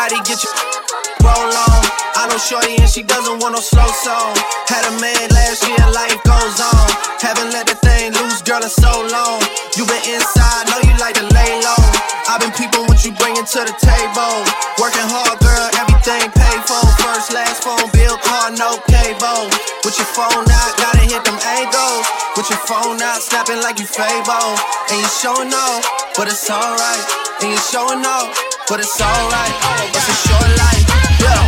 Everybody get your roll on. I know shorty and she doesn't want no slow song. Had a man last year, life goes on. Haven't let the thing loose, girl, in so long. You been inside, know you like to lay low. I've been peeping what you bringing to the table. Working hard, girl, everything paid for. First, last phone bill, car, no cable. With your phone out, gotta hit them angles. With your phone out, snapping like you Fable. And you showing off, but it's alright. And you showing off, but it's alright. It's a short life, yeah.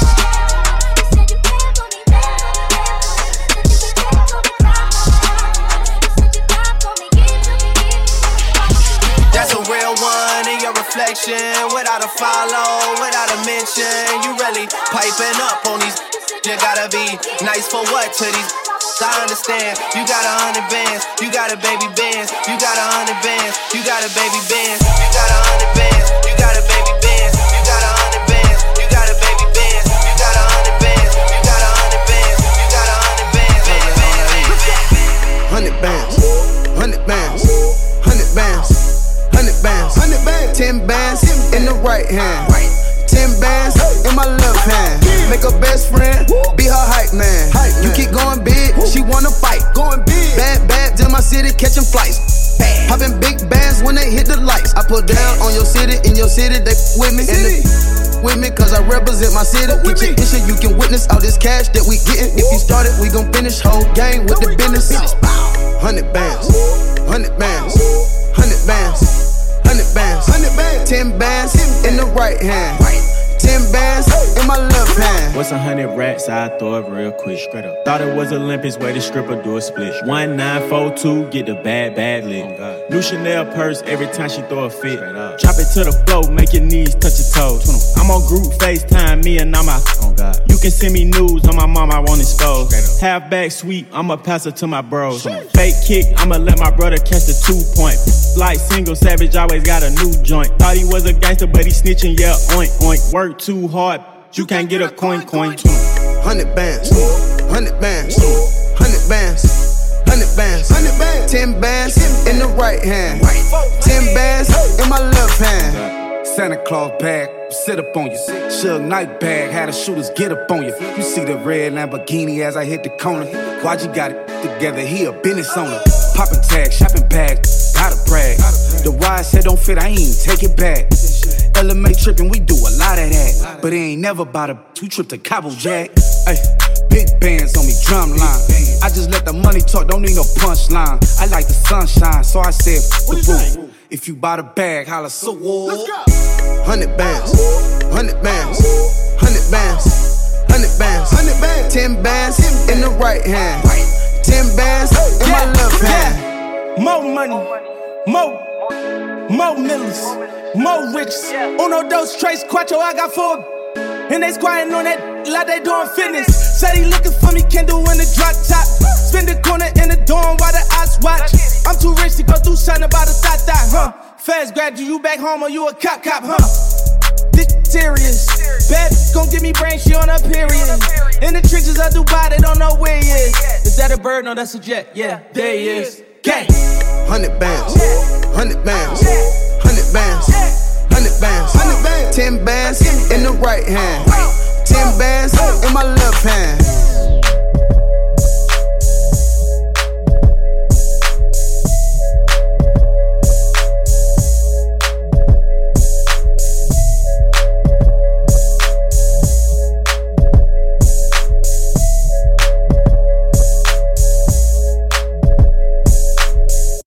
That's a real one in your reflection. Without a follow, without a mention. You really piping up on these. You gotta be nice for what to these. I understand. You got 100 bands. You got a baby bands. You got 100 bands. You got a baby bands. You got 100 bands. You got a baby bands. You got 100 bands. You got a baby bands. You got 100 bands. You got 100 bands. You got 100 bands. 100 bands. 100 bands. 100 bands. 100 bands, 100 bands, 10 bands in the right hand, 10 bands in my left hand. Make her best friend, be her hype man. You keep going big, she wanna fight. Going big, bad babs in my city catching flights. Popping big bands when they hit the lights. I put down on your city, in your city they with me. With me, cause I represent my city. Get your issue, you can witness all this cash that we getting. If you started, we gon' finish whole game with the business. 100 bands, 100 bands, 100 bands. 100 bands, 100 bands, 10 bands in the right hand, 10 bands in my left hand. What's 100 rats? I throw it real quick. Straight up. Thought it was Olympics where the stripper do a split. 1942, get the bad lick. New Chanel purse every time she throw a fit. Drop it to the floor, make your knees touch your toes. I'm on group FaceTime, me and I'm out. Oh God. You can send me news on my mom, I won't expose. Half back sweet, I'ma pass it to my bros. Fake kick, I'ma let my brother catch the 2-point. Like single savage, always got a new joint. Thought he was a gangster, but he snitching, yeah, oink, oink. Work too hard, you can't get a coin. 100 bands, 100 bands, 100 bands, 100 bands, 100 bands, 10 bands in the right hand, 10 bands in my left hand. Santa Claus bag, sit up on you. Suge Knight bag, had the shooters get up on you. You see the red Lamborghini as I hit the corner. Why'd you got it together? He a business owner. Poppin' tags, shopping bag, gotta brag. The wide said don't fit, I ain't even take it back. LMA trippin', we do a lot of that. But it ain't never about a 2 trip to Cabo Jack. Ay, big bands on me, drum line. I just let the money talk, don't need no punchline. I like the sunshine, so I said, the boo. If you buy the bag, holla so. Let's go. 100 bands, 100 bands, 100 bands, 100 bands, 100 bands, 10 bands in the right hand, 10 bands in my left hand. More money, more millions, more riches. Uno, dos, tres, cuatro, I got 4. And they squatting on that like they doing fitness. Said he looking for me, can do in the drop top. Spin the corner in the dorm while the eyes watch. I'm too rich to go through something about a thot, Fast grad, you back home or you a cop, This serious. Bad gon' give me brain, she on her period. In the trenches of Dubai, they don't know where he is. Is that a bird? No, that's a jet. Yeah, there he is. Gang. 100 bands, 100 bands, 100 bands, 100 bands, 100 bands, 10 bands in the right hand, 10 bands